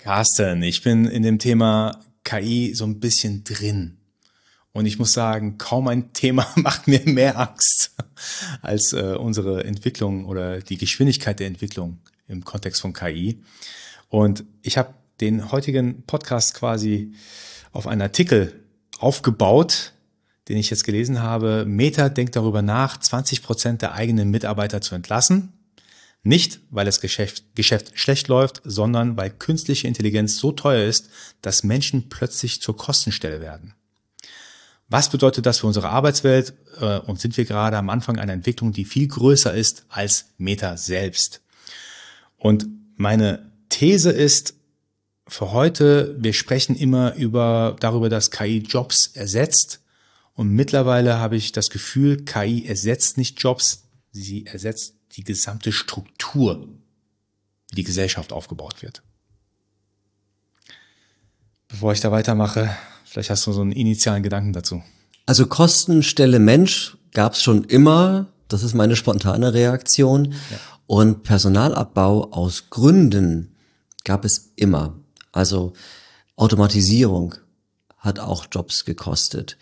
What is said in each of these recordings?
Carsten, ich bin in dem Thema KI so ein bisschen drin. Und ich muss sagen, kaum ein Thema macht mir mehr Angst als unsere Entwicklung oder die Geschwindigkeit der Entwicklung im Kontext von KI. Und ich habe den heutigen Podcast quasi auf einen Artikel aufgebaut, den ich jetzt gelesen habe. Meta denkt darüber nach, 20% der eigenen Mitarbeiter zu entlassen. Nicht, weil das Geschäft schlecht läuft, sondern weil künstliche Intelligenz so teuer ist, dass Menschen plötzlich zur Kostenstelle werden. Was bedeutet das für unsere Arbeitswelt? Und sind wir gerade am Anfang einer Entwicklung, die viel größer ist als Meta selbst? Und meine These ist für heute, wir sprechen immer darüber, dass KI Jobs ersetzt. Und mittlerweile habe ich das Gefühl, KI ersetzt nicht Jobs, sie ersetzt die gesamte Struktur, wie die Gesellschaft aufgebaut wird. Bevor ich da weitermache, vielleicht hast du so einen initialen Gedanken dazu. Also Kostenstelle Mensch gab es schon immer, das ist meine spontane Reaktion. Ja. Und Personalabbau aus Gründen gab es immer. Also Automatisierung hat auch Jobs gekostet.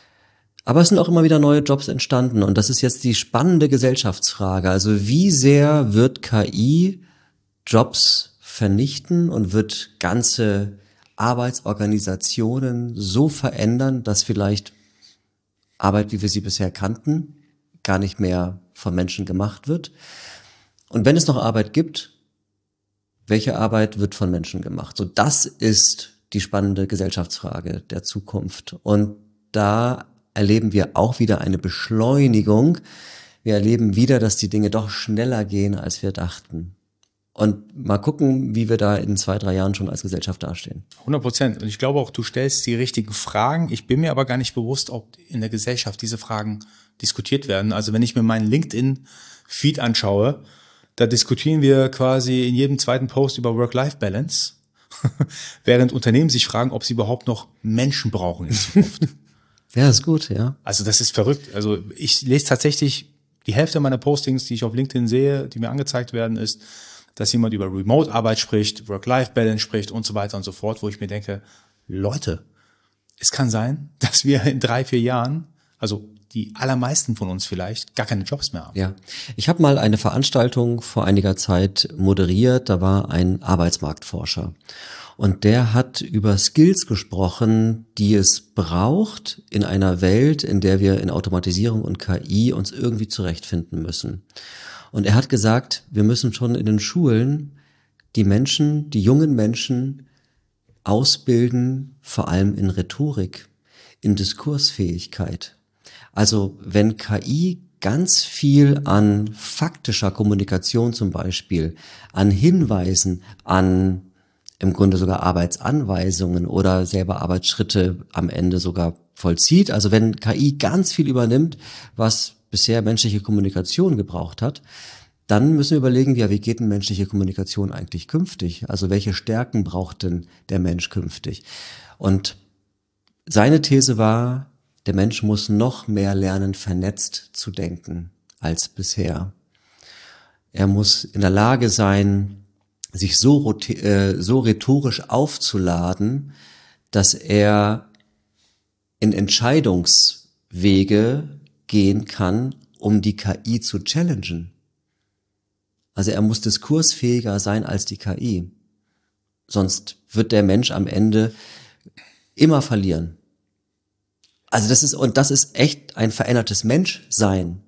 Aber es sind auch immer wieder neue Jobs entstanden und das ist jetzt die spannende Gesellschaftsfrage. Also wie sehr wird KI Jobs vernichten und wird ganze Arbeitsorganisationen so verändern, dass vielleicht Arbeit, wie wir sie bisher kannten, gar nicht mehr von Menschen gemacht wird? Und wenn es noch Arbeit gibt, welche Arbeit wird von Menschen gemacht? So, das ist die spannende Gesellschaftsfrage der Zukunft. Und da erleben wir auch wieder eine Beschleunigung. Wir erleben wieder, dass die Dinge doch schneller gehen, als wir dachten. Und mal gucken, wie wir da in 2-3 Jahren schon als Gesellschaft dastehen. 100%. Und ich glaube auch, du stellst die richtigen Fragen. Ich bin mir aber gar nicht bewusst, ob in der Gesellschaft diese Fragen diskutiert werden. Also wenn ich mir meinen LinkedIn-Feed anschaue, da diskutieren wir quasi in jedem zweiten Post über Work-Life-Balance, während Unternehmen sich fragen, ob sie überhaupt noch Menschen brauchen in Zukunft. Ja, ist gut, ja. Also das ist verrückt. Also ich lese tatsächlich die Hälfte meiner Postings, die ich auf LinkedIn sehe, die mir angezeigt werden, ist, dass jemand über Remote-Arbeit spricht, Work-Life-Balance spricht und so weiter und so fort, wo ich mir denke, Leute, es kann sein, dass wir in 3-4 Jahren, also die allermeisten von uns vielleicht, gar keine Jobs mehr haben. Ja, ich habe mal eine Veranstaltung vor einiger Zeit moderiert, da war ein Arbeitsmarktforscher. Und der hat über Skills gesprochen, die es braucht in einer Welt, in der wir in Automatisierung und KI uns irgendwie zurechtfinden müssen. Und er hat gesagt, wir müssen schon in den Schulen die Menschen, die jungen Menschen ausbilden, vor allem in Rhetorik, in Diskursfähigkeit. Also wenn KI ganz viel an faktischer Kommunikation zum Beispiel, an Hinweisen, an im Grunde sogar Arbeitsanweisungen oder selber Arbeitsschritte am Ende sogar vollzieht. Also wenn KI ganz viel übernimmt, was bisher menschliche Kommunikation gebraucht hat, dann müssen wir überlegen, ja, wie geht denn menschliche Kommunikation eigentlich künftig? Also welche Stärken braucht denn der Mensch künftig? Und seine These war, der Mensch muss noch mehr lernen, vernetzt zu denken als bisher. Er muss in der Lage sein, sich so rhetorisch aufzuladen, dass er in Entscheidungswege gehen kann, um die KI zu challengen. Also er muss diskursfähiger sein als die KI. Sonst wird der Mensch am Ende immer verlieren. Also das ist echt ein verändertes Menschsein.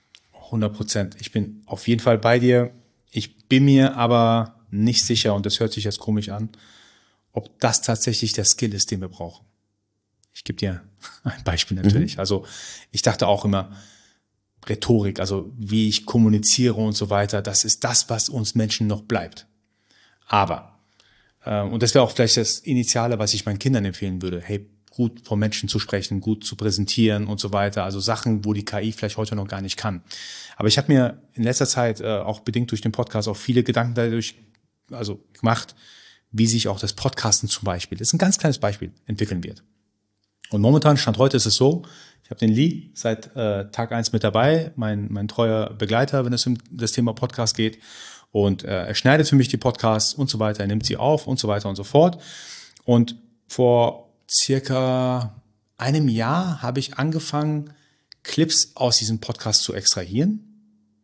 100%. Ich bin auf jeden Fall bei dir. Ich bin mir aber nicht sicher, und das hört sich jetzt komisch an, ob das tatsächlich der Skill ist, den wir brauchen. Ich gebe dir ein Beispiel natürlich. Also ich dachte auch immer, Rhetorik, also wie ich kommuniziere und so weiter, das ist das, was uns Menschen noch bleibt. Aber, und das wäre auch vielleicht das Initiale, was ich meinen Kindern empfehlen würde, hey, gut vor Menschen zu sprechen, gut zu präsentieren und so weiter, also Sachen, wo die KI vielleicht heute noch gar nicht kann. Aber ich habe mir in letzter Zeit, auch bedingt durch den Podcast, auch viele Gedanken dadurch gemacht, wie sich auch das Podcasten zum Beispiel, das ist ein ganz kleines Beispiel, entwickeln wird. Und momentan, Stand heute, ist es so, ich habe den Lee seit Tag 1 mit dabei, mein treuer Begleiter, wenn es um das Thema Podcast geht. und er schneidet für mich die Podcasts und so weiter, er nimmt sie auf und so weiter und so fort. Und vor circa einem Jahr habe ich angefangen, Clips aus diesem Podcast zu extrahieren.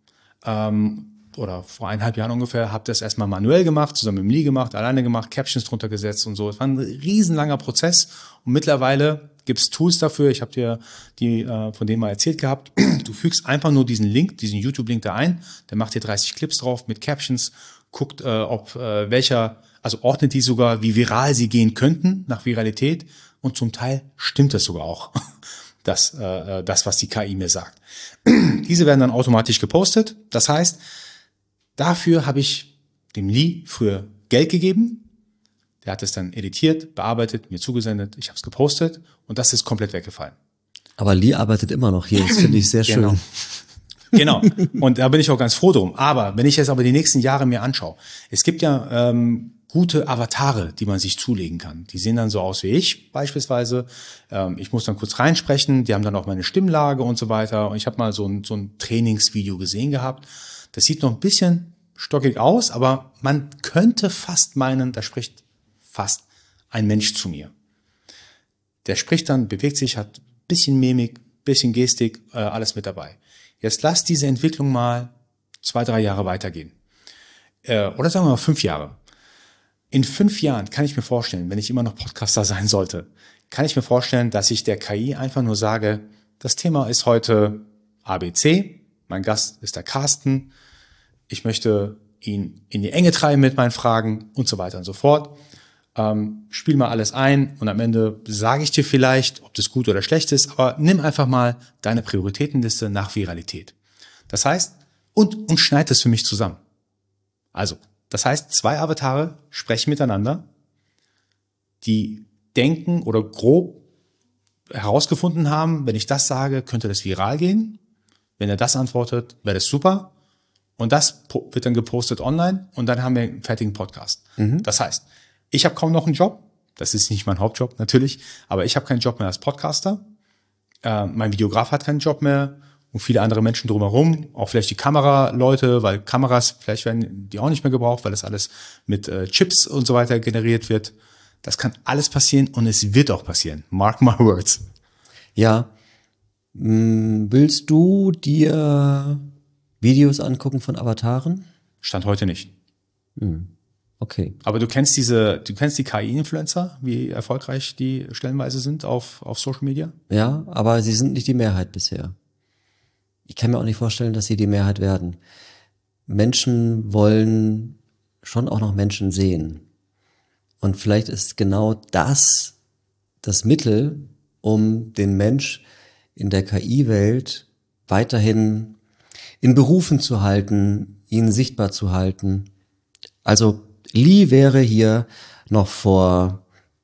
Oder vor 1,5 Jahren ungefähr, habe das erstmal manuell gemacht, zusammen mit dem Lee gemacht, alleine gemacht, Captions drunter gesetzt und so. Es war ein riesenlanger Prozess und mittlerweile gibt's Tools dafür. Ich habe dir die von denen mal erzählt gehabt. Du fügst einfach nur diesen Link, diesen YouTube-Link da ein, der macht dir 30 Clips drauf mit Captions, guckt, ob also ordnet die sogar, wie viral sie gehen könnten, nach Viralität, und zum Teil stimmt das sogar auch, das, was die KI mir sagt. Diese werden dann automatisch gepostet. Das heißt, dafür habe ich dem Lee früher Geld gegeben. Der hat es dann editiert, bearbeitet, mir zugesendet. Ich habe es gepostet und das ist komplett weggefallen. Aber Lee arbeitet immer noch hier. Das finde ich sehr schön. Genau. Und da bin ich auch ganz froh drum. Aber wenn ich jetzt aber die nächsten Jahre mir anschaue, es gibt ja gute Avatare, die man sich zulegen kann. Die sehen dann so aus wie ich beispielsweise. Ich muss dann kurz reinsprechen. Die haben dann auch meine Stimmlage und so weiter. Und ich habe mal so ein Trainingsvideo gesehen gehabt. Das sieht noch ein bisschen stockig aus, aber man könnte fast meinen, da spricht fast ein Mensch zu mir. Der spricht dann, bewegt sich, hat ein bisschen Mimik, bisschen Gestik, alles mit dabei. Jetzt lass diese Entwicklung mal 2-3 Jahre weitergehen. Oder sagen wir mal 5 Jahre. In 5 Jahren kann ich mir vorstellen, wenn ich immer noch Podcaster sein sollte, kann ich mir vorstellen, dass ich der KI einfach nur sage, das Thema ist heute ABC, mein Gast ist der Carsten, ich möchte ihn in die Enge treiben mit meinen Fragen und so weiter und so fort. Spiel mal alles ein und am Ende sage ich dir vielleicht, ob das gut oder schlecht ist, aber nimm einfach mal deine Prioritätenliste nach Viralität. Das heißt, und schneid es für mich zusammen. Also, das heißt, 2 Avatare sprechen miteinander, die denken oder grob herausgefunden haben, wenn ich das sage, könnte das viral gehen. Wenn er das antwortet, wäre das super. Und das wird dann gepostet online und dann haben wir einen fertigen Podcast. Das heißt, ich habe kaum noch einen Job. Das ist nicht mein Hauptjob natürlich, aber ich habe keinen Job mehr als Podcaster. Mein Videograf hat keinen Job mehr und viele andere Menschen drumherum, auch vielleicht die Kameraleute, weil Kameras, vielleicht werden die auch nicht mehr gebraucht, weil das alles mit Chips und so weiter generiert wird. Das kann alles passieren und es wird auch passieren. Mark my words. Ja. Willst du dir Videos angucken von Avataren? Stand heute nicht. Okay. Aber du kennst die KI-Influencer, wie erfolgreich die stellenweise sind auf Social Media? Ja, aber sie sind nicht die Mehrheit bisher. Ich kann mir auch nicht vorstellen, dass sie die Mehrheit werden. Menschen wollen schon auch noch Menschen sehen. Und vielleicht ist genau das Mittel, um den Mensch in der KI-Welt weiterhin in Berufen zu halten, ihn sichtbar zu halten. Also Lee wäre hier noch vor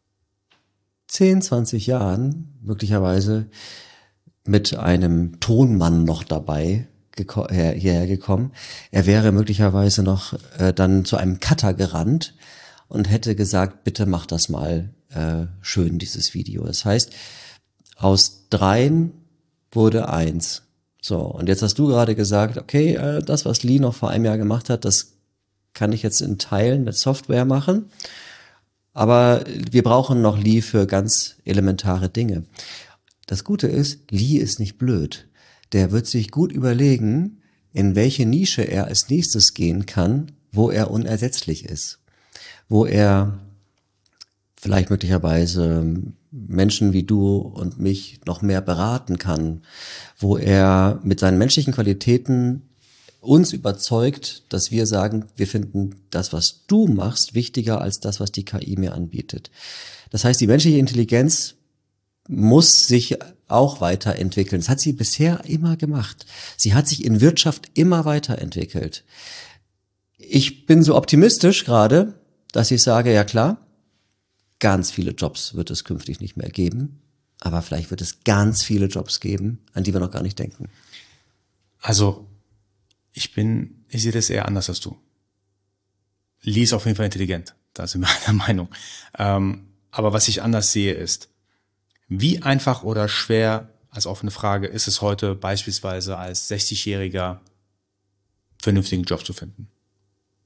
10, 20 Jahren möglicherweise mit einem Tonmann noch dabei hierher gekommen. Er wäre möglicherweise noch dann zu einem Cutter gerannt und hätte gesagt, bitte mach das mal schön, dieses Video. Das heißt, aus 3 wurde 1. So, und jetzt hast du gerade gesagt, okay, das, was Lee noch vor einem Jahr gemacht hat, das kann ich jetzt in Teilen mit Software machen. Aber wir brauchen noch Lee für ganz elementare Dinge. Das Gute ist, Lee ist nicht blöd. Der wird sich gut überlegen, in welche Nische er als nächstes gehen kann, wo er unersetzlich ist. Wo er vielleicht möglicherweise Menschen wie du und mich noch mehr beraten kann. Wo er mit seinen menschlichen Qualitäten uns überzeugt, dass wir sagen, wir finden das, was du machst, wichtiger als das, was die KI mir anbietet. Das heißt, die menschliche Intelligenz muss sich auch weiterentwickeln. Das hat sie bisher immer gemacht. Sie hat sich in Wirtschaft immer weiterentwickelt. Ich bin so optimistisch gerade, dass ich sage, ja klar, ganz viele Jobs wird es künftig nicht mehr geben, aber vielleicht wird es ganz viele Jobs geben, an die wir noch gar nicht denken. Also, ich sehe das eher anders als du. Lee ist auf jeden Fall intelligent, da sind wir einer Meinung. Aber was ich anders sehe ist, wie einfach oder schwer, als offene Frage, ist es heute beispielsweise als 60-Jähriger vernünftigen Job zu finden?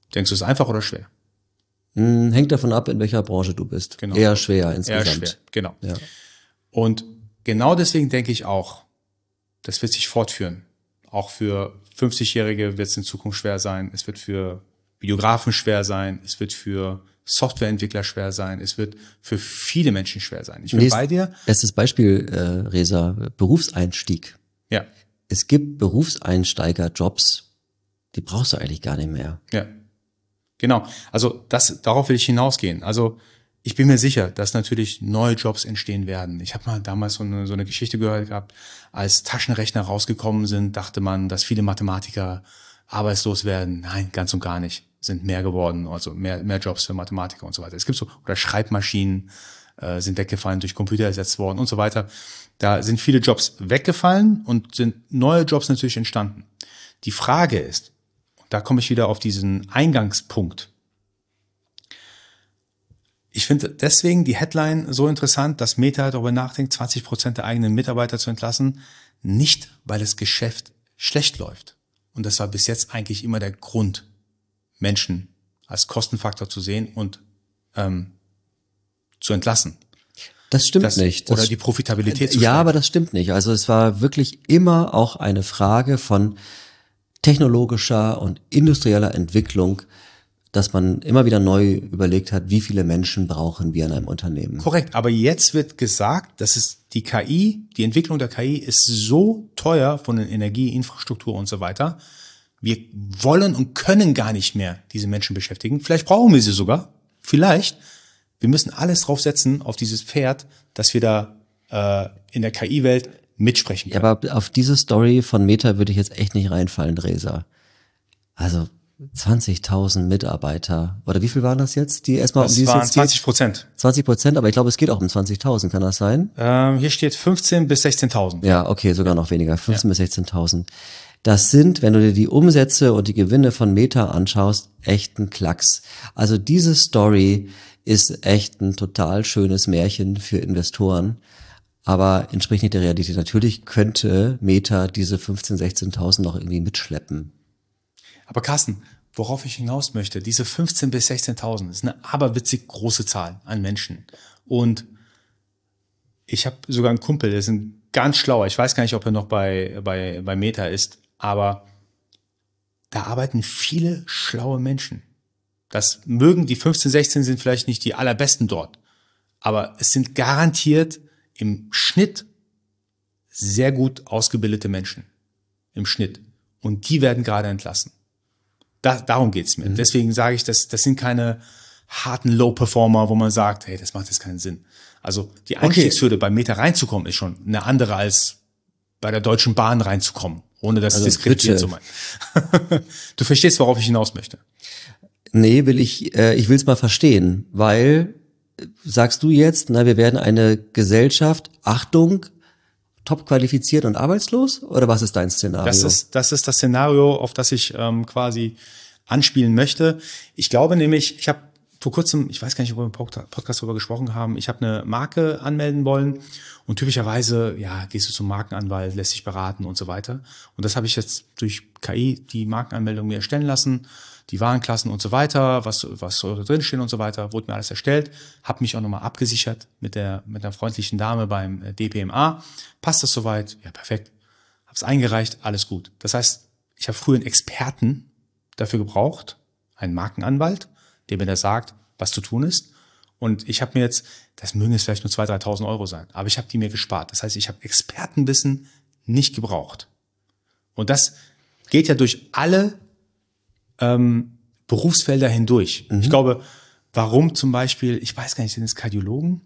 Denkst du, es ist einfach oder schwer? Hängt davon ab, in welcher Branche du bist. Genau. Eher schwer insgesamt. Eher schwer, genau. Ja. Und genau deswegen denke ich auch, das wird sich fortführen. Auch für 50-Jährige wird es in Zukunft schwer sein. Es wird für Videografen schwer sein. Es wird für Softwareentwickler schwer sein. Es wird für viele Menschen schwer sein. Ich bin bei dir. Bestes Beispiel, Reza, Berufseinstieg. Ja. Es gibt Berufseinsteigerjobs, die brauchst du eigentlich gar nicht mehr. Ja. Genau. Also darauf will ich hinausgehen. Also ich bin mir sicher, dass natürlich neue Jobs entstehen werden. Ich habe mal damals so eine Geschichte gehört gehabt, als Taschenrechner rausgekommen sind, dachte man, dass viele Mathematiker arbeitslos werden. Nein, ganz und gar nicht. Sind mehr geworden, also mehr Jobs für Mathematiker und so weiter. Es gibt so, oder Schreibmaschinen sind weggefallen, durch Computer ersetzt worden und so weiter. Da sind viele Jobs weggefallen und sind neue Jobs natürlich entstanden. Die Frage ist, da komme ich wieder auf diesen Eingangspunkt. Ich finde deswegen die Headline so interessant, dass Meta darüber nachdenkt, 20% der eigenen Mitarbeiter zu entlassen, nicht weil das Geschäft schlecht läuft. Und das war bis jetzt eigentlich immer der Grund, Menschen als Kostenfaktor zu sehen und zu entlassen. Das stimmt nicht. Oder die Profitabilität zu Ja, steigern. aber das stimmt nicht. Also es war wirklich immer auch eine Frage von technologischer und industrieller Entwicklung, dass man immer wieder neu überlegt hat, wie viele Menschen brauchen wir in einem Unternehmen. Korrekt, aber jetzt wird gesagt, dass es die KI, die Entwicklung der KI ist so teuer von der Energie, Infrastruktur und so weiter. Wir wollen und können gar nicht mehr diese Menschen beschäftigen. Vielleicht brauchen wir sie sogar. Vielleicht. Wir müssen alles drauf setzen, auf dieses Pferd, dass wir da in der KI-Welt mitsprechen können. Ja, aber auf diese Story von Meta würde ich jetzt echt nicht reinfallen, Reza. Also 20.000 Mitarbeiter. Oder wie viel waren das jetzt? Die erstmal Das waren 20%. 20%, aber ich glaube, es geht auch um 20.000, kann das sein? Hier steht 15.000 bis 16.000. Ja, okay, sogar noch weniger. 15.000 bis 16.000. Das sind, wenn du dir die Umsätze und die Gewinne von Meta anschaust, echt ein Klacks. Also diese Story ist echt ein total schönes Märchen für Investoren, aber entspricht nicht der Realität. Natürlich könnte Meta diese 15.000, 16.000 noch irgendwie mitschleppen. Aber Carsten, worauf ich hinaus möchte, diese 15.000 bis 16.000 ist eine aberwitzig große Zahl an Menschen. Und ich habe sogar einen Kumpel, der ist ein ganz schlauer, ich weiß gar nicht, ob er noch bei Meta ist, aber da arbeiten viele schlaue Menschen. Das mögen die 15, 16 sind vielleicht nicht die allerbesten dort, aber es sind garantiert im Schnitt sehr gut ausgebildete Menschen. Im Schnitt. Und die werden gerade entlassen. Darum geht's mir. Deswegen sage ich, das sind keine harten Low-Performer, wo man sagt, hey, das macht jetzt keinen Sinn. Also die Einstiegshürde bei Meta reinzukommen ist schon eine andere als bei der Deutschen Bahn reinzukommen, ohne das diskreditiert zu meinen. Du verstehst, worauf ich hinaus möchte. Nee, ich will's mal verstehen, weil sagst du jetzt, wir werden eine Gesellschaft, Achtung, top qualifiziert und arbeitslos? Oder was ist dein Szenario? Das ist das Szenario, auf das ich quasi anspielen möchte. Ich glaube nämlich, ich habe vor kurzem, ich weiß gar nicht, ob wir im Podcast darüber gesprochen haben, ich habe eine Marke anmelden wollen und typischerweise, gehst du zum Markenanwalt, lässt dich beraten und so weiter. Und das habe ich jetzt durch KI, die Markenanmeldung mir erstellen lassen, die Warenklassen und so weiter, was soll da drinstehen und so weiter, wurde mir alles erstellt, habe mich auch nochmal abgesichert mit einer freundlichen Dame beim DPMA. Passt das soweit? Ja, perfekt. Hab's eingereicht, alles gut. Das heißt, ich habe früher einen Experten dafür gebraucht, einen Markenanwalt, der mir da sagt, was zu tun ist. Und ich habe mir jetzt, das mögen jetzt vielleicht nur 2.000, 3.000 Euro sein, aber ich habe die mir gespart. Das heißt, ich habe Expertenwissen nicht gebraucht. Und das geht ja durch alle Berufsfelder hindurch. Ich glaube, warum zum Beispiel, ich weiß gar nicht, sind es Kardiologen?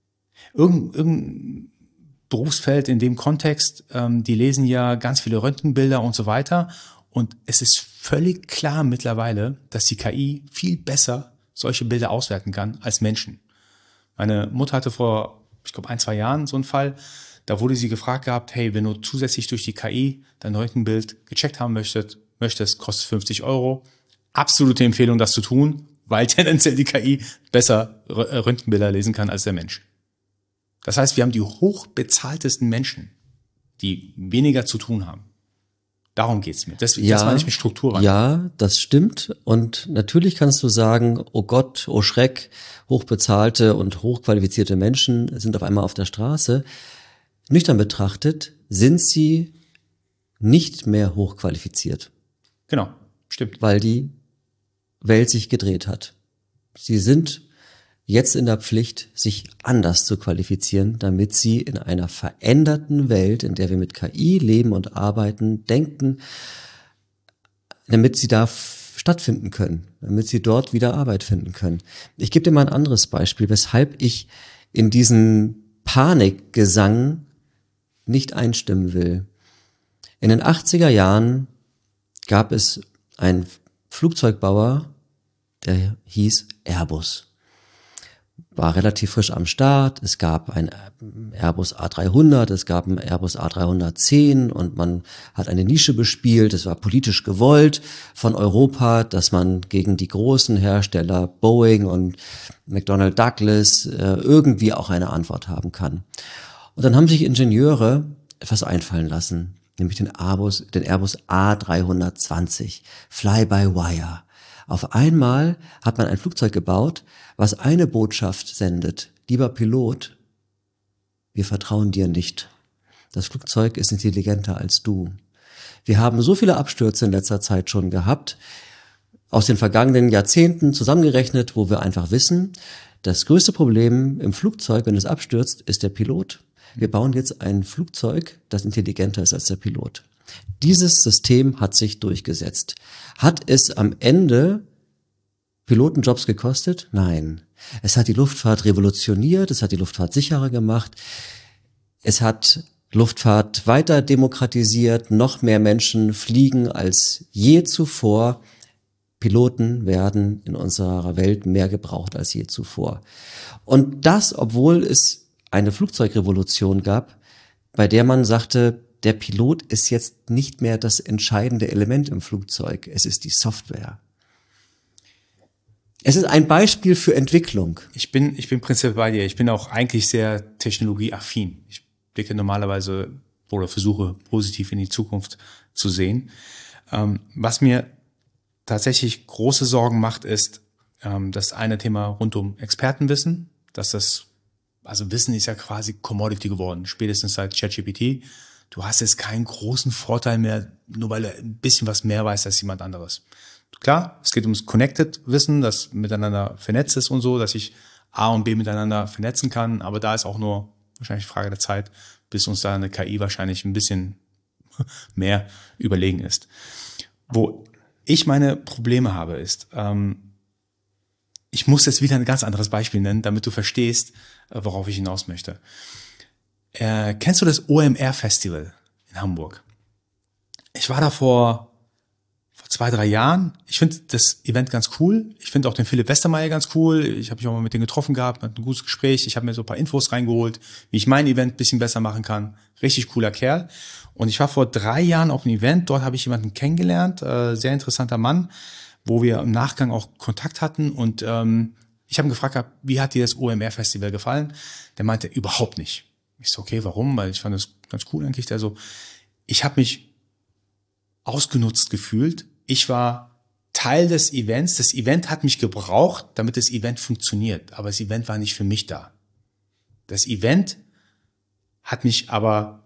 Irgendein Berufsfeld in dem Kontext, die lesen ja ganz viele Röntgenbilder und so weiter. Und es ist völlig klar mittlerweile, dass die KI viel besser solche Bilder auswerten kann als Menschen. Meine Mutter hatte vor, ich glaube, 1, 2 Jahren so einen Fall, da wurde sie gefragt gehabt, hey, wenn du zusätzlich durch die KI dein Röntgenbild gecheckt haben möchtest, kostet 50 Euro. Absolute Empfehlung, das zu tun, weil tendenziell die KI besser Röntgenbilder lesen kann als der Mensch. Das heißt, wir haben die hochbezahltesten Menschen, die weniger zu tun haben. Darum geht's mir. Das meine ich mit Strukturwandel. Ja, das stimmt. Und natürlich kannst du sagen, oh Gott, oh Schreck, hochbezahlte und hochqualifizierte Menschen sind auf einmal auf der Straße. Nüchtern betrachtet sind sie nicht mehr hochqualifiziert. Genau, stimmt. Weil die Welt sich gedreht hat. Sie sind jetzt in der Pflicht, sich anders zu qualifizieren, damit sie in einer veränderten Welt, in der wir mit KI leben und arbeiten, denken, damit sie da stattfinden können, damit sie dort wieder Arbeit finden können. Ich gebe dir mal ein anderes Beispiel, weshalb ich in diesen Panikgesang nicht einstimmen will. In den 80er Jahren gab es einen Flugzeugbauer, der hieß Airbus. War relativ frisch am Start. Es gab ein Airbus A300, es gab ein Airbus A310 und man hat eine Nische bespielt. Es war politisch gewollt von Europa, dass man gegen die großen Hersteller Boeing und McDonnell Douglas irgendwie auch eine Antwort haben kann. Und dann haben sich Ingenieure etwas einfallen lassen, nämlich den Airbus A320, Fly-by-Wire. Auf einmal hat man ein Flugzeug gebaut, was eine Botschaft sendet. Lieber Pilot, wir vertrauen dir nicht. Das Flugzeug ist intelligenter als du. Wir haben so viele Abstürze in letzter Zeit schon gehabt, aus den vergangenen Jahrzehnten zusammengerechnet, wo wir einfach wissen, das größte Problem im Flugzeug, wenn es abstürzt, ist der Pilot. Wir bauen jetzt ein Flugzeug, das intelligenter ist als der Pilot. Dieses System hat sich durchgesetzt. Hat es am Ende Pilotenjobs gekostet? Nein. Es hat die Luftfahrt revolutioniert, es hat die Luftfahrt sicherer gemacht, es hat Luftfahrt weiter demokratisiert, noch mehr Menschen fliegen als je zuvor. Piloten werden in unserer Welt mehr gebraucht als je zuvor. Und das, obwohl es eine Flugzeugrevolution gab, bei der man sagte, der Pilot ist jetzt nicht mehr das entscheidende Element im Flugzeug, es ist die Software. Es ist ein Beispiel für Entwicklung. Ich bin prinzipiell bei dir. Ich bin auch eigentlich sehr technologieaffin. Ich blicke normalerweise oder versuche positiv in die Zukunft zu sehen. Was mir tatsächlich große Sorgen macht, ist das eine Thema rund um Expertenwissen, also Wissen ist ja quasi Commodity geworden, spätestens seit ChatGPT. Du hast jetzt keinen großen Vorteil mehr, nur weil du ein bisschen was mehr weißt als jemand anderes. Klar, es geht ums Connected-Wissen, das miteinander vernetzt ist und so, dass ich A und B miteinander vernetzen kann, aber da ist auch nur wahrscheinlich Frage der Zeit, bis uns da eine KI wahrscheinlich ein bisschen mehr überlegen ist. Wo ich meine Probleme habe, ist, ich muss jetzt wieder ein ganz anderes Beispiel nennen, damit du verstehst, worauf ich hinaus möchte. Kennst du das OMR-Festival in Hamburg? Ich war da vor 2-3 Jahren. Ich finde das Event ganz cool. Ich finde auch den Philipp Westermeier ganz cool. Ich habe mich auch mal mit denen getroffen gehabt, ein gutes Gespräch. Ich habe mir so ein paar Infos reingeholt, wie ich mein Event ein bisschen besser machen kann. Richtig cooler Kerl. Und ich war vor 3 Jahren auf einem Event. Dort habe ich jemanden kennengelernt, sehr interessanter Mann, wo wir im Nachgang auch Kontakt hatten. Und ich habe ihn gefragt, wie hat dir das OMR-Festival gefallen? Der meinte, überhaupt nicht. Ich so, okay, warum? Weil ich fand das ganz cool eigentlich. Der so, ich habe mich ausgenutzt gefühlt. Ich war Teil des Events. Das Event hat mich gebraucht, damit das Event funktioniert. Aber das Event war nicht für mich da. Das Event hat mich aber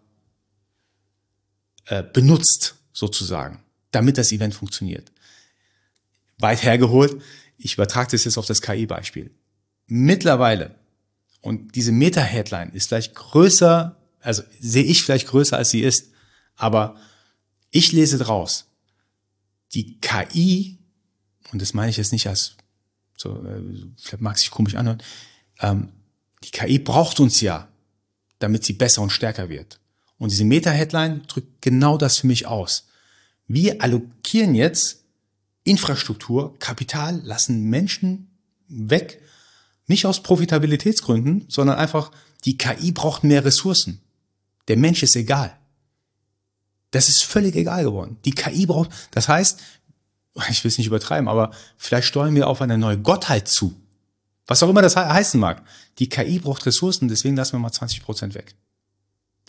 benutzt, sozusagen, damit das Event funktioniert. Weit hergeholt. Ich übertrage das jetzt auf das KI-Beispiel. Mittlerweile, und diese Meta-Headline ist vielleicht größer, also sehe ich vielleicht größer, als sie ist, aber ich lese draus, die KI, und das meine ich jetzt nicht als, so, vielleicht mag es sich komisch anhören, die KI braucht uns ja, damit sie besser und stärker wird. Und diese Meta-Headline drückt genau das für mich aus. Wir allokieren jetzt Infrastruktur, Kapital, lassen Menschen weg, nicht aus Profitabilitätsgründen, sondern einfach, die KI braucht mehr Ressourcen. Der Mensch ist egal. Das ist völlig egal geworden. Die KI braucht, das heißt, ich will es nicht übertreiben, aber vielleicht steuern wir auf eine neue Gottheit zu. Was auch immer das heißen mag. Die KI braucht Ressourcen, deswegen lassen wir mal 20% weg.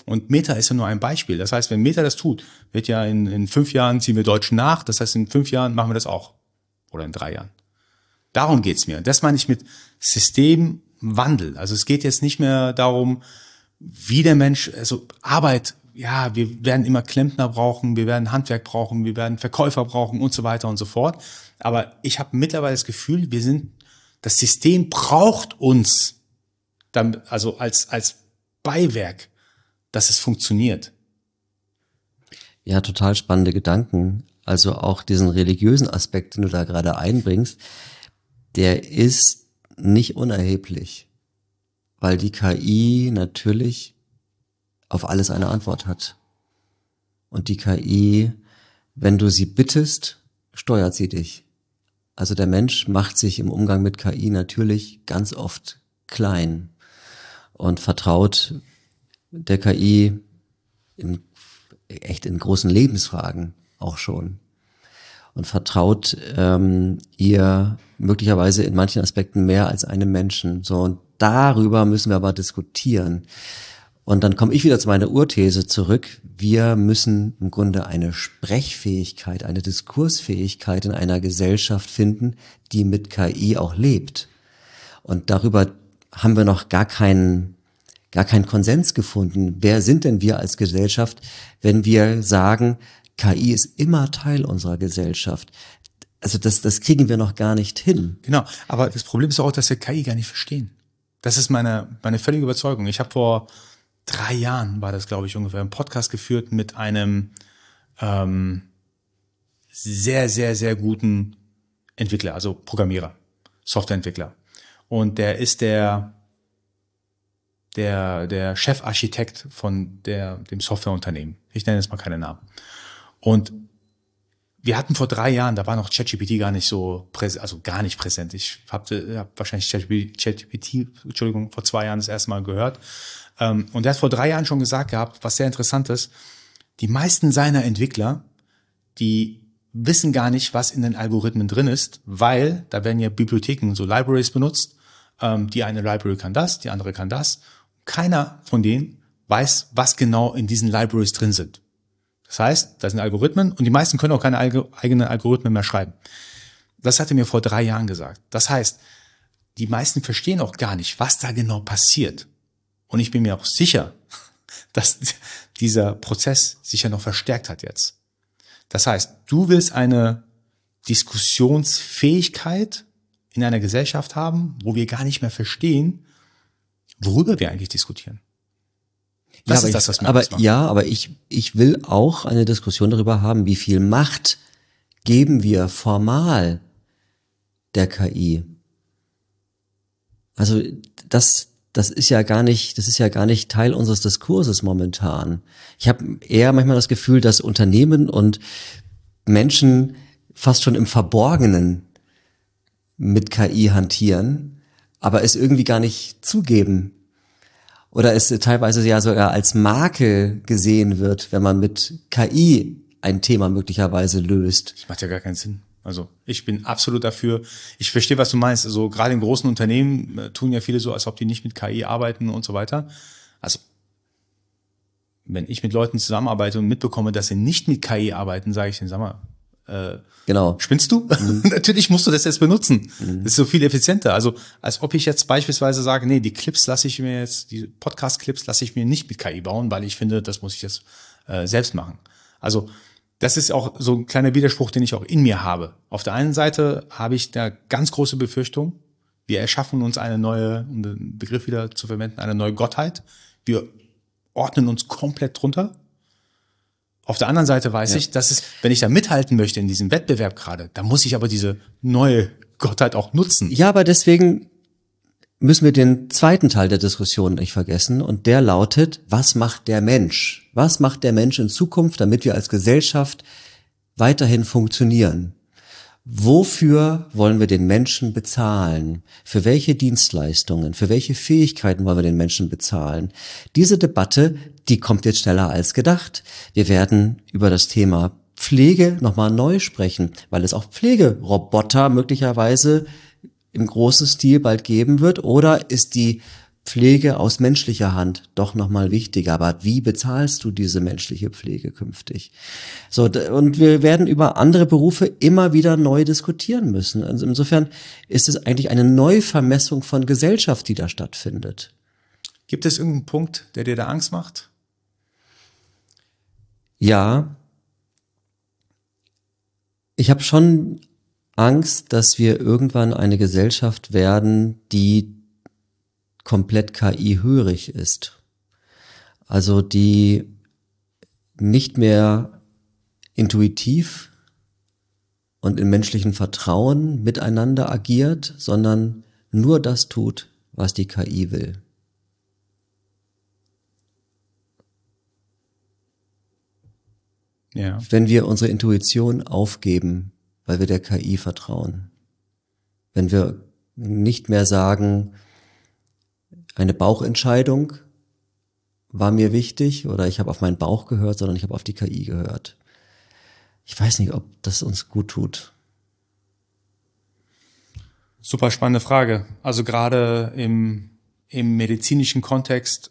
Und Meta ist ja nur ein Beispiel. Das heißt, wenn Meta das tut, wird ja in 5 Jahren ziehen wir Deutschen nach. Das heißt, in 5 Jahren machen wir das auch. Oder in 3 Jahren. Darum geht's mir. Das meine ich mit Systemwandel. Also es geht jetzt nicht mehr darum, wie der Mensch, also Arbeit, ja, wir werden immer Klempner brauchen, wir werden Handwerk brauchen, wir werden Verkäufer brauchen und so weiter und so fort. Aber ich habe mittlerweile das Gefühl, das System braucht uns, also als Beiwerk, dass es funktioniert. Ja, total spannende Gedanken. Also auch diesen religiösen Aspekt, den du da gerade einbringst, der ist nicht unerheblich, weil die KI natürlich auf alles eine Antwort hat. Und die KI, wenn du sie bittest, steuert sie dich. Also der Mensch macht sich im Umgang mit KI natürlich ganz oft klein und vertraut der KI echt in großen Lebensfragen auch schon und vertraut ihr möglicherweise in manchen Aspekten mehr als einem Menschen. So, und darüber müssen wir aber diskutieren. Und dann komme ich wieder zu meiner Urthese zurück. Wir müssen im Grunde eine Sprechfähigkeit, eine Diskursfähigkeit in einer Gesellschaft finden, die mit KI auch lebt. Und darüber haben wir noch gar keinen Konsens gefunden. Wer sind denn wir als Gesellschaft, wenn wir sagen, KI ist immer Teil unserer Gesellschaft? Also das kriegen wir noch gar nicht hin. Genau, aber das Problem ist auch, dass wir KI gar nicht verstehen. Das ist meine völlige Überzeugung. Ich habe vor 3 Jahren, war das glaube ich ungefähr, einen Podcast geführt mit einem sehr, sehr, sehr guten Entwickler, also Programmierer, Softwareentwickler. Und der ist der Chefarchitekt von dem Softwareunternehmen. Ich nenne jetzt mal keine Namen. Und wir hatten vor 3 Jahren, da war noch ChatGPT gar nicht so präsent, also gar nicht präsent. Ich habe wahrscheinlich ChatGPT, vor 2 Jahren das erste Mal gehört. Und er hat vor 3 Jahren schon gesagt gehabt, was sehr interessant ist, die meisten seiner Entwickler, die wissen gar nicht, was in den Algorithmen drin ist, weil da werden ja Bibliotheken, so Libraries benutzt. Die eine Library kann das, die andere kann das. Keiner von denen weiß, was genau in diesen Libraries drin sind. Das heißt, da sind Algorithmen und die meisten können auch keine eigenen Algorithmen mehr schreiben. Das hat er mir vor 3 Jahren gesagt. Das heißt, die meisten verstehen auch gar nicht, was da genau passiert. Und ich bin mir auch sicher, dass dieser Prozess sich ja noch verstärkt hat jetzt. Das heißt, du willst eine Diskussionsfähigkeit in einer Gesellschaft haben, wo wir gar nicht mehr verstehen, worüber wir eigentlich diskutieren. Das ist das, was mir Angst macht. Aber ich will auch eine Diskussion darüber haben, wie viel Macht geben wir formal der KI. Also das ist ja gar nicht Teil unseres Diskurses momentan. Ich habe eher manchmal das Gefühl, dass Unternehmen und Menschen fast schon im Verborgenen mit KI hantieren, aber es irgendwie gar nicht zugeben. Oder es teilweise ja sogar als Makel gesehen wird, wenn man mit KI ein Thema möglicherweise löst. Das macht ja gar keinen Sinn. Also ich bin absolut dafür. Ich verstehe, was du meinst. Also gerade in großen Unternehmen tun ja viele so, als ob die nicht mit KI arbeiten und so weiter. Also wenn ich mit Leuten zusammenarbeite und mitbekomme, dass sie nicht mit KI arbeiten, sage ich denen, sag mal, genau. Spinnst du? Natürlich musst du das jetzt benutzen. Das ist so viel effizienter. Also als ob ich jetzt beispielsweise sage, nee, die Podcast-Clips lasse ich mir nicht mit KI bauen, weil ich finde, das muss ich jetzt selbst machen. Also das ist auch so ein kleiner Widerspruch, den ich auch in mir habe. Auf der einen Seite habe ich da ganz große Befürchtung, wir erschaffen uns eine neue, um den Begriff wieder zu verwenden, eine neue Gottheit. Wir ordnen uns komplett drunter. Auf der anderen Seite weiß ich, dass wenn ich da mithalten möchte in diesem Wettbewerb gerade, dann muss ich aber diese neue Gottheit auch nutzen. Ja, aber deswegen müssen wir den zweiten Teil der Diskussion nicht vergessen und der lautet, was macht der Mensch? Was macht der Mensch in Zukunft, damit wir als Gesellschaft weiterhin funktionieren? Wofür wollen wir den Menschen bezahlen? Für welche Dienstleistungen, für welche Fähigkeiten wollen wir den Menschen bezahlen? Diese Debatte, die kommt jetzt schneller als gedacht. Wir werden über das Thema Pflege nochmal neu sprechen, weil es auch Pflegeroboter möglicherweise im großen Stil bald geben wird. Oder ist die Pflege aus menschlicher Hand doch nochmal wichtiger. Aber wie bezahlst du diese menschliche Pflege künftig? So, und wir werden über andere Berufe immer wieder neu diskutieren müssen. Also insofern ist es eigentlich eine Neuvermessung von Gesellschaft, die da stattfindet. Gibt es irgendeinen Punkt, der dir da Angst macht? Ja, ich habe schon Angst, dass wir irgendwann eine Gesellschaft werden, die komplett KI-hörig ist. Also die nicht mehr intuitiv und in menschlichem Vertrauen miteinander agiert, sondern nur das tut, was die KI will. Ja. Wenn wir unsere Intuition aufgeben, weil wir der KI vertrauen. Wenn wir nicht mehr sagen, eine Bauchentscheidung war mir wichtig oder ich habe auf meinen Bauch gehört, sondern ich habe auf die KI gehört. Ich weiß nicht, ob das uns gut tut. Super spannende Frage. Also gerade im medizinischen Kontext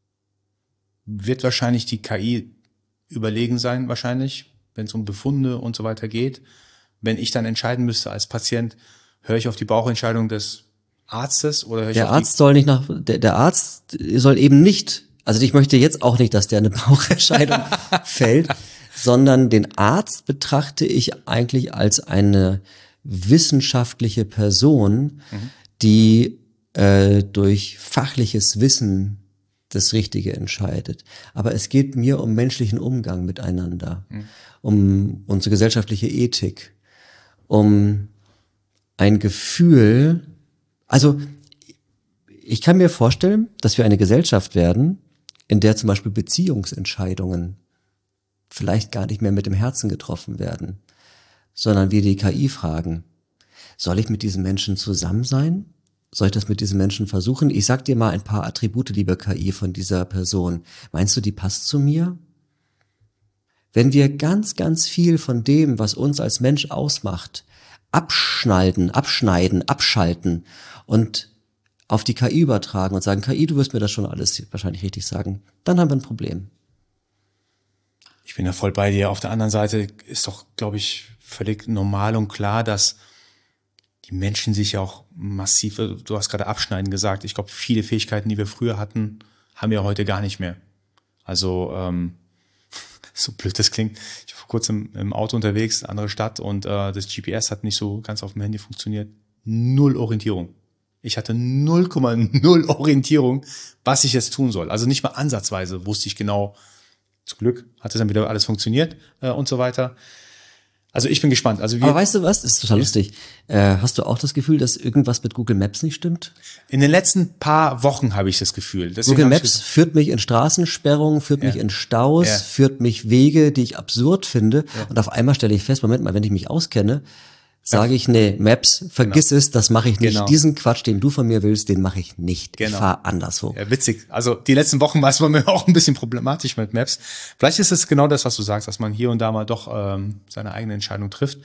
wird wahrscheinlich die KI überlegen sein, wahrscheinlich, wenn es um Befunde und so weiter geht. Wenn ich dann entscheiden müsste als Patient, höre ich auf die Bauchentscheidung des Arztes oder höre ich Der auf Arzt soll nicht der Arzt soll eben nicht, also ich möchte jetzt auch nicht, dass der eine Bauchentscheidung fällt, sondern den Arzt betrachte ich eigentlich als eine wissenschaftliche Person, die durch fachliches Wissen das Richtige entscheidet. Aber es geht mir um menschlichen Umgang miteinander, um unsere gesellschaftliche Ethik, um ein Gefühl. Also ich kann mir vorstellen, dass wir eine Gesellschaft werden, in der zum Beispiel Beziehungsentscheidungen vielleicht gar nicht mehr mit dem Herzen getroffen werden, sondern wir die KI fragen, soll ich mit diesem Menschen zusammen sein? Soll ich das mit diesem Menschen versuchen? Ich sag dir mal ein paar Attribute, liebe KI, von dieser Person. Meinst du, die passt zu mir? Wenn wir ganz, ganz viel von dem, was uns als Mensch ausmacht, abschneiden, abschalten und auf die KI übertragen und sagen, KI, du wirst mir das schon alles wahrscheinlich richtig sagen, dann haben wir ein Problem. Ich bin ja voll bei dir. Auf der anderen Seite ist doch, glaube ich, völlig normal und klar, dass die Menschen sich ja auch massiv, du hast gerade abschneiden gesagt, ich glaube, viele Fähigkeiten, die wir früher hatten, haben wir heute gar nicht mehr. Also, so blöd das klingt, ich war vor kurzem im Auto unterwegs, andere Stadt und das GPS hat nicht so ganz auf dem Handy funktioniert. Null Orientierung. Ich hatte 0,0 Orientierung, was ich jetzt tun soll. Also nicht mal ansatzweise wusste ich genau, zum Glück hat es dann wieder alles funktioniert und so weiter. Also ich bin gespannt. Also aber weißt du was? Das ist total lustig. Hast du auch das Gefühl, dass irgendwas mit Google Maps nicht stimmt? In den letzten paar Wochen habe ich das Gefühl. Deswegen Google Maps führt mich in Straßensperrungen, führt mich in Staus, führt mich Wege, die ich absurd finde. Und auf einmal stelle ich fest, Moment mal, wenn ich mich auskenne, sage ich, nee, Maps, vergiss es, das mache ich nicht. Genau. Diesen Quatsch, den du von mir willst, den mache ich nicht. Genau. Ich fahre anderswo. Ja, witzig. Also die letzten Wochen war es bei mir auch ein bisschen problematisch mit Maps. Vielleicht ist es genau das, was du sagst, dass man hier und da mal doch seine eigene Entscheidung trifft.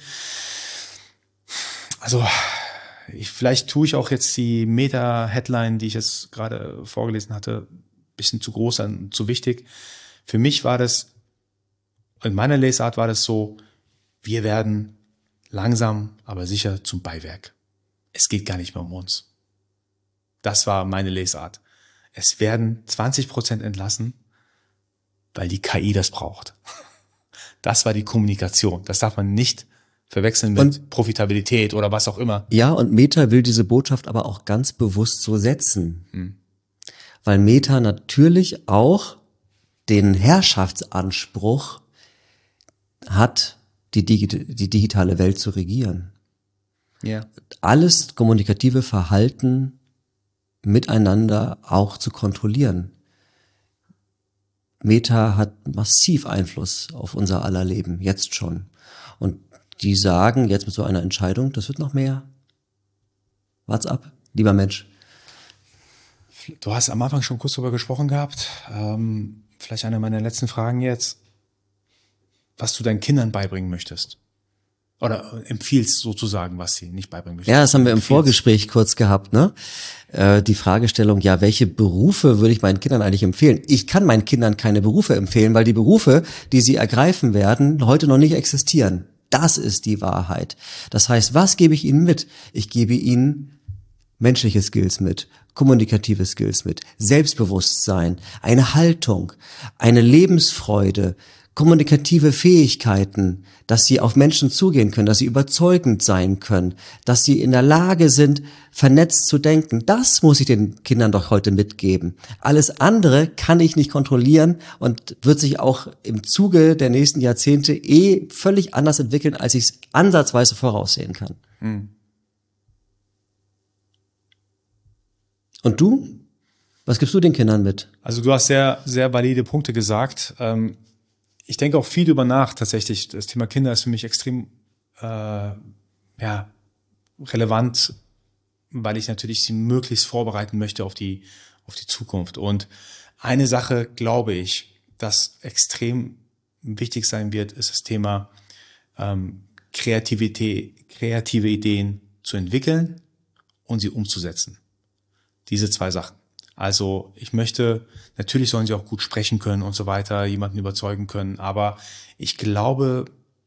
Also vielleicht tue ich auch jetzt die Meta-Headline, die ich jetzt gerade vorgelesen hatte, ein bisschen zu groß und zu wichtig. Für mich war das, in meiner Lesart war das so, wir werden langsam, aber sicher zum Beiwerk. Es geht gar nicht mehr um uns. Das war meine Lesart. Es werden 20% entlassen, weil die KI das braucht. Das war die Kommunikation. Das darf man nicht verwechseln mit Profitabilität oder was auch immer. Ja, und Meta will diese Botschaft aber auch ganz bewusst so setzen. Weil Meta natürlich auch den Herrschaftsanspruch hat, die digitale Welt zu regieren. Ja. Alles kommunikative Verhalten miteinander auch zu kontrollieren. Meta hat massiv Einfluss auf unser aller Leben, jetzt schon. Und die sagen jetzt mit so einer Entscheidung, das wird noch mehr. Wart's ab, lieber Mensch. Du hast am Anfang schon kurz darüber gesprochen gehabt. Vielleicht eine meiner letzten Fragen jetzt. Was du deinen Kindern beibringen möchtest. oder empfiehlst sozusagen, was sie nicht beibringen möchten. Ja, das haben wir im Vorgespräch kurz gehabt, ne? Die Fragestellung, ja, welche Berufe würde ich meinen Kindern eigentlich empfehlen? Ich kann meinen Kindern keine Berufe empfehlen, weil die Berufe, die sie ergreifen werden, heute noch nicht existieren. Das ist die Wahrheit. Das heißt, was gebe ich ihnen mit? Ich gebe ihnen menschliche Skills mit, kommunikative Skills mit, Selbstbewusstsein, eine Haltung, eine Lebensfreude, kommunikative Fähigkeiten, dass sie auf Menschen zugehen können, dass sie überzeugend sein können, dass sie in der Lage sind, vernetzt zu denken. Das muss ich den Kindern doch heute mitgeben. Alles andere kann ich nicht kontrollieren und wird sich auch im Zuge der nächsten Jahrzehnte völlig anders entwickeln, als ich es ansatzweise voraussehen kann. Und du? Was gibst du den Kindern mit? Also du hast sehr, sehr valide Punkte gesagt. Ich denke auch viel drüber nach, tatsächlich. Das Thema Kinder ist für mich extrem relevant, weil ich natürlich sie möglichst vorbereiten möchte auf die Zukunft. Und eine Sache, glaube ich, das extrem wichtig sein wird, ist das Thema kreative Ideen zu entwickeln und sie umzusetzen. Diese zwei Sachen. Also ich möchte, natürlich sollen sie auch gut sprechen können und so weiter, jemanden überzeugen können, aber ich glaube,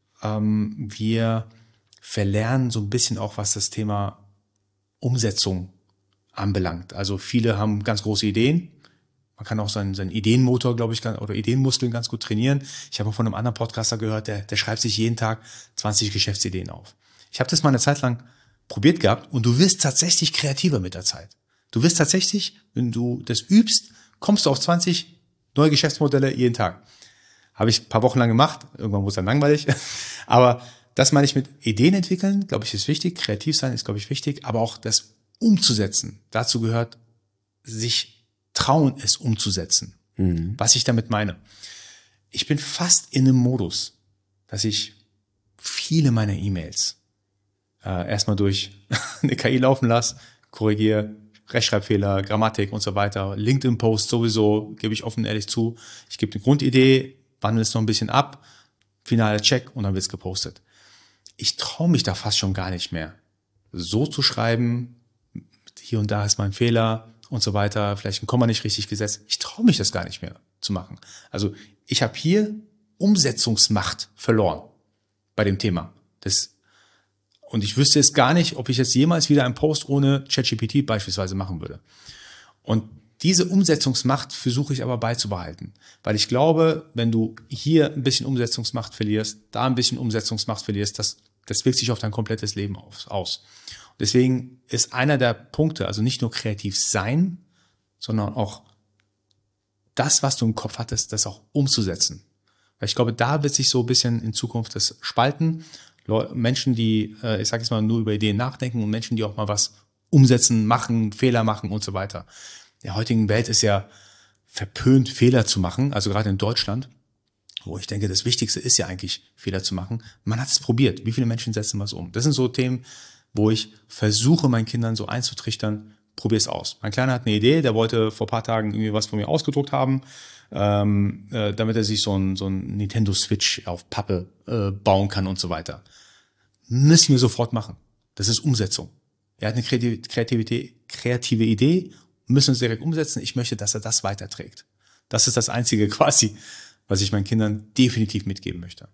wir verlernen so ein bisschen auch, was das Thema Umsetzung anbelangt. Also viele haben ganz große Ideen. Man kann auch seinen Ideenmotor, glaube ich, oder Ideenmuskeln ganz gut trainieren. Ich habe von einem anderen Podcaster gehört, der schreibt sich jeden Tag 20 Geschäftsideen auf. Ich habe das mal eine Zeit lang probiert gehabt und du wirst tatsächlich kreativer mit der Zeit. Du wirst tatsächlich, wenn du das übst, kommst du auf 20 neue Geschäftsmodelle jeden Tag. Habe ich ein paar Wochen lang gemacht. Irgendwann wurde es dann langweilig. Aber das meine ich mit Ideen entwickeln, glaube ich, ist wichtig. Kreativ sein ist, glaube ich, wichtig. Aber auch das umzusetzen. Dazu gehört, sich trauen, es umzusetzen. Was ich damit meine. Ich bin fast in einem Modus, dass ich viele meiner E-Mails erstmal durch eine KI laufen lasse, korrigiere, Rechtschreibfehler, Grammatik und so weiter. LinkedIn-Post sowieso, gebe ich offen ehrlich zu. Ich gebe eine Grundidee, wandle es noch ein bisschen ab, finaler Check und dann wird es gepostet. Ich traue mich da fast schon gar nicht mehr, so zu schreiben, hier und da ist mein Fehler und so weiter, vielleicht ein Komma nicht richtig gesetzt. Ich traue mich das gar nicht mehr zu machen. Also ich habe hier Umsetzungsmacht verloren bei dem Thema. Und ich wüsste jetzt gar nicht, ob ich jetzt jemals wieder einen Post ohne ChatGPT beispielsweise machen würde. Und diese Umsetzungsmacht versuche ich aber beizubehalten. Weil ich glaube, wenn du hier ein bisschen Umsetzungsmacht verlierst, da ein bisschen Umsetzungsmacht verlierst, das wirkt sich auf dein komplettes Leben aus. Und deswegen ist einer der Punkte, also nicht nur kreativ sein, sondern auch das, was du im Kopf hattest, das auch umzusetzen. Weil ich glaube, da wird sich so ein bisschen in Zukunft das spalten. Menschen, die, ich sage jetzt mal, nur über Ideen nachdenken und Menschen, die auch mal was umsetzen, machen, Fehler machen und so weiter. In der heutigen Welt ist ja verpönt, Fehler zu machen, also gerade in Deutschland, wo ich denke, das Wichtigste ist ja eigentlich, Fehler zu machen. Man hat es probiert. Wie viele Menschen setzen was um? Das sind so Themen, wo ich versuche, meinen Kindern so einzutrichtern, probier es aus. Mein Kleiner hat eine Idee, der wollte vor ein paar Tagen irgendwie was von mir ausgedruckt haben, damit er sich so ein Nintendo Switch auf Pappe bauen kann und so weiter. Müssen wir sofort machen. Das ist Umsetzung. Er hat eine kreative Idee, müssen es direkt umsetzen. Ich möchte, dass er das weiterträgt. Das ist das Einzige quasi, was ich meinen Kindern definitiv mitgeben möchte.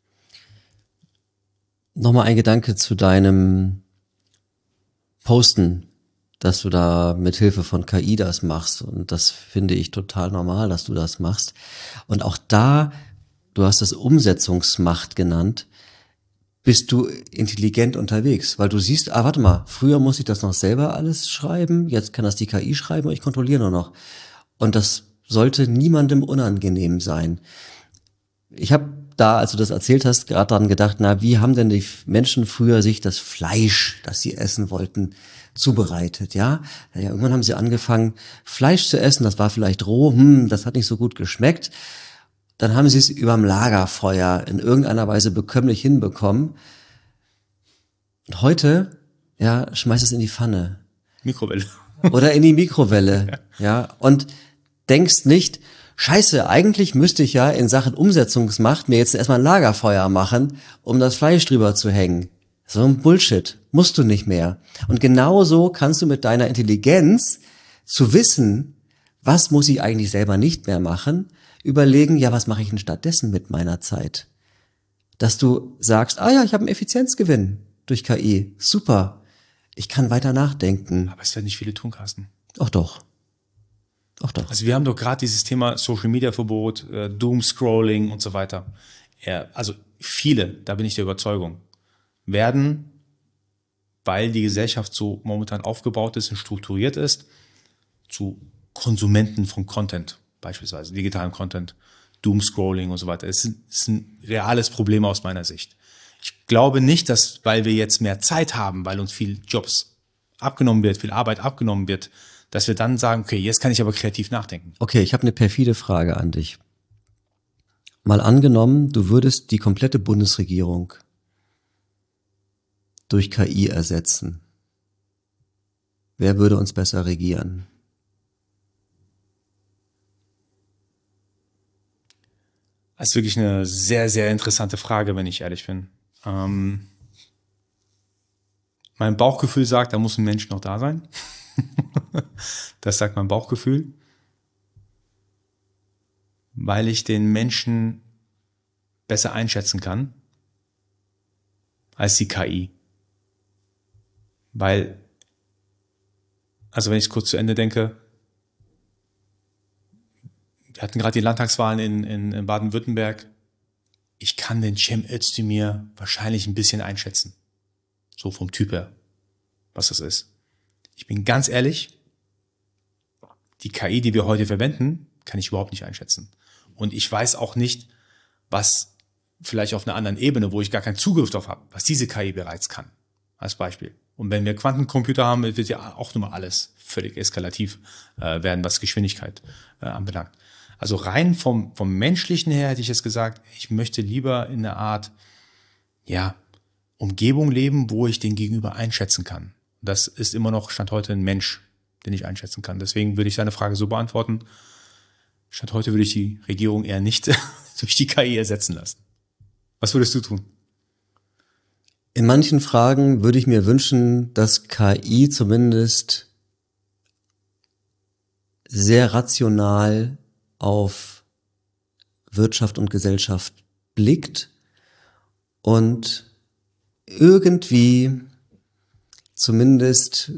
Nochmal ein Gedanke zu deinem Posten, dass du da mit Hilfe von KI das machst. Und das finde ich total normal, dass du das machst. Und auch da, du hast es Umsetzungsmacht genannt, bist du intelligent unterwegs, weil du siehst, warte mal, früher musste ich das noch selber alles schreiben, jetzt kann das die KI schreiben und ich kontrolliere nur noch. Und das sollte niemandem unangenehm sein. Ich habe da, als du das erzählt hast, gerade daran gedacht, wie haben denn die Menschen früher sich das Fleisch, das sie essen wollten, zubereitet, ja? Irgendwann haben sie angefangen, Fleisch zu essen, das war vielleicht roh, das hat nicht so gut geschmeckt. Dann haben sie es überm Lagerfeuer in irgendeiner Weise bekömmlich hinbekommen. Und heute, schmeißt es in die Pfanne. Mikrowelle. Oder in die Mikrowelle, ja. Und denkst nicht, Scheiße, eigentlich müsste ich ja in Sachen Umsetzungsmacht mir jetzt erstmal ein Lagerfeuer machen, um das Fleisch drüber zu hängen. So ein Bullshit. Musst du nicht mehr. Und genauso kannst du mit deiner Intelligenz zu wissen, was muss ich eigentlich selber nicht mehr machen, überlegen, ja, was mache ich denn stattdessen mit meiner Zeit? Dass du sagst, ah ja, ich habe einen Effizienzgewinn durch KI. Super. Ich kann weiter nachdenken. Aber es werden nicht viele tun, Carsten. Ach doch. Ach doch. Also wir haben doch gerade dieses Thema Social-Media-Verbot, Doom-Scrolling und so weiter. Ja, also viele, da bin ich der Überzeugung, werden, weil die Gesellschaft so momentan aufgebaut ist und strukturiert ist, zu Konsumenten von Content, beispielsweise digitalen Content, Doom-Scrolling und so weiter. Es ist ein reales Problem aus meiner Sicht. Ich glaube nicht, dass, weil wir jetzt mehr Zeit haben, weil uns viel Jobs abgenommen wird, viel Arbeit abgenommen wird, dass wir dann sagen, okay, jetzt kann ich aber kreativ nachdenken. Okay, ich habe eine perfide Frage an dich. Mal angenommen, du würdest die komplette Bundesregierung durch KI ersetzen. Wer würde uns besser regieren? Das ist wirklich eine sehr, sehr interessante Frage, wenn ich ehrlich bin. Mein Bauchgefühl sagt, da muss ein Mensch noch da sein. Das sagt mein Bauchgefühl. Weil ich den Menschen besser einschätzen kann als die KI. Weil, also wenn ich es kurz zu Ende denke, wir hatten gerade die Landtagswahlen in Baden-Württemberg. Ich kann den Cem Özdemir wahrscheinlich ein bisschen einschätzen. So vom Typ her, was das ist. Ich bin ganz ehrlich, die KI, die wir heute verwenden, kann ich überhaupt nicht einschätzen. Und ich weiß auch nicht, was vielleicht auf einer anderen Ebene, wo ich gar keinen Zugriff drauf habe, was diese KI bereits kann, als Beispiel. Und wenn wir Quantencomputer haben, wird ja auch nun mal alles völlig eskalativ werden, was Geschwindigkeit anbelangt. Also rein vom Menschlichen her hätte ich jetzt gesagt, ich möchte lieber in einer Art, ja, Umgebung leben, wo ich den Gegenüber einschätzen kann. Das ist immer noch Stand heute ein Mensch, den ich einschätzen kann. Deswegen würde ich seine Frage so beantworten. Stand heute würde ich die Regierung eher nicht durch die KI ersetzen lassen. Was würdest du tun? In manchen Fragen würde ich mir wünschen, dass KI zumindest sehr rational auf Wirtschaft und Gesellschaft blickt und irgendwie zumindest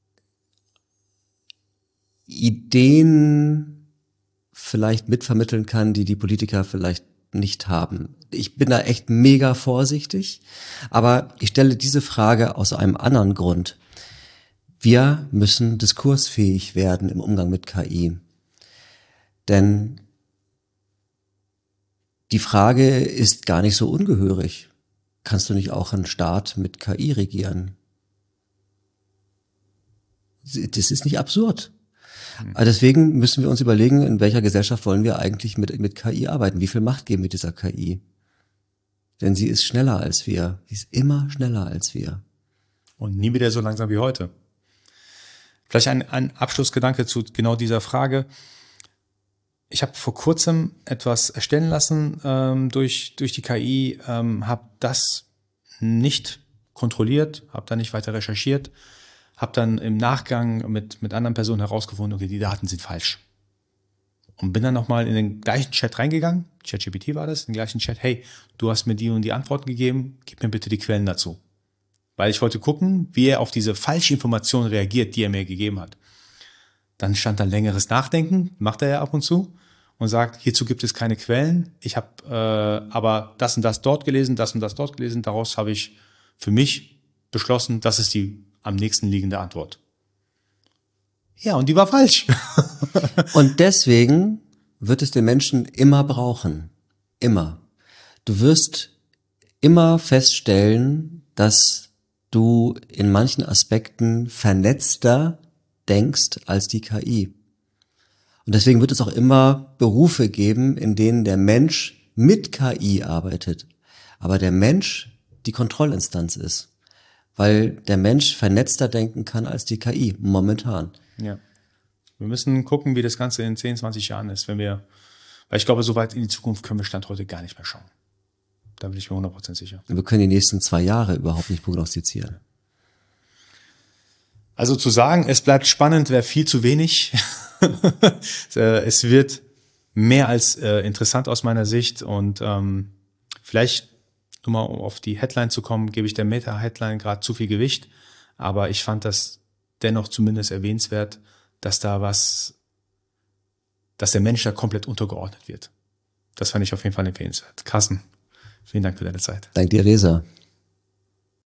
Ideen vielleicht mitvermitteln kann, die die Politiker vielleicht nicht haben. Ich bin da echt mega vorsichtig, aber ich stelle diese Frage aus einem anderen Grund. Wir müssen diskursfähig werden im Umgang mit KI. Denn die Frage ist gar nicht so ungehörig. Kannst du nicht auch einen Staat mit KI regieren? Das ist nicht absurd. Aber deswegen müssen wir uns überlegen, in welcher Gesellschaft wollen wir eigentlich mit KI arbeiten? Wie viel Macht geben wir dieser KI? Denn sie ist schneller als wir. Sie ist immer schneller als wir. Und nie wieder so langsam wie heute. Vielleicht ein Abschlussgedanke zu genau dieser Frage. Ich habe vor kurzem etwas erstellen lassen durch die KI, habe das nicht kontrolliert, habe da nicht weiter recherchiert, habe dann im Nachgang mit anderen Personen herausgefunden, okay, die Daten sind falsch. Und bin dann nochmal in den gleichen Chat reingegangen, ChatGPT war das, in den gleichen Chat, hey, du hast mir die und die Antworten gegeben, gib mir bitte die Quellen dazu. Weil ich wollte gucken, wie er auf diese falsche Information reagiert, die er mir gegeben hat. Dann stand da längeres Nachdenken, macht er ja ab und zu, und sagt, hierzu gibt es keine Quellen, ich habe aber das und das dort gelesen, das und das dort gelesen, daraus habe ich für mich beschlossen, das ist die am nächsten liegende Antwort. Ja, und die war falsch. Und deswegen wird es den Menschen immer brauchen. Immer. Du wirst immer feststellen, dass du in manchen Aspekten vernetzter denkst als die KI. Und deswegen wird es auch immer Berufe geben, in denen der Mensch mit KI arbeitet, aber der Mensch die Kontrollinstanz ist. Weil der Mensch vernetzter denken kann als die KI momentan. Ja. Wir müssen gucken, wie das Ganze in 10, 20 Jahren ist, weil ich glaube, so weit in die Zukunft können wir Stand heute gar nicht mehr schauen. Da bin ich mir 100% sicher. Wir können die nächsten 2 Jahre überhaupt nicht prognostizieren. Also zu sagen, es bleibt spannend, wäre viel zu wenig. Es wird mehr als interessant aus meiner Sicht und vielleicht, um mal auf die Headline zu kommen, gebe ich der Meta-Headline gerade zu viel Gewicht, aber ich fand das dennoch zumindest erwähnenswert, dass der Mensch da komplett untergeordnet wird. Das fand ich auf jeden Fall erwähnenswert. Carsten, vielen Dank für deine Zeit. Danke dir, Reza.